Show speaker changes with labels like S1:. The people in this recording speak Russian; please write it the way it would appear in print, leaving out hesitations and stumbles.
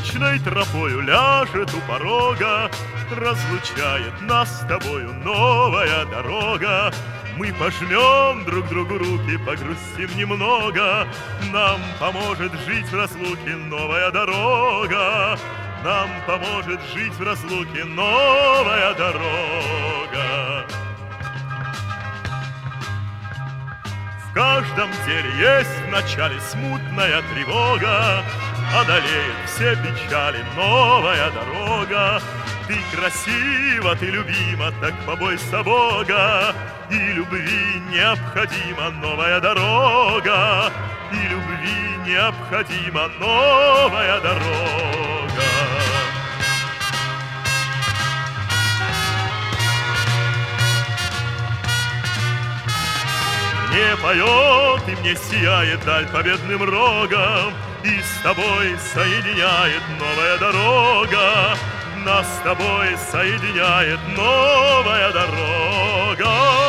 S1: Вечной тропою ляжет у порога, разлучает нас с тобою новая дорога. Мы пожмем друг другу руки, погрустим немного, нам поможет жить в разлуке новая дорога. Нам поможет жить в разлуке новая дорога. В каждом деле есть в начале смутная тревога, одолеет все печали новая дорога. Ты красива, ты любима, так побойся Бога, и любви необходима новая дорога, и любви необходима новая дорога. Мне поет и мне сияет даль победным рогом, и с тобой соединяет новая дорога. Нас с тобой соединяет новая дорога.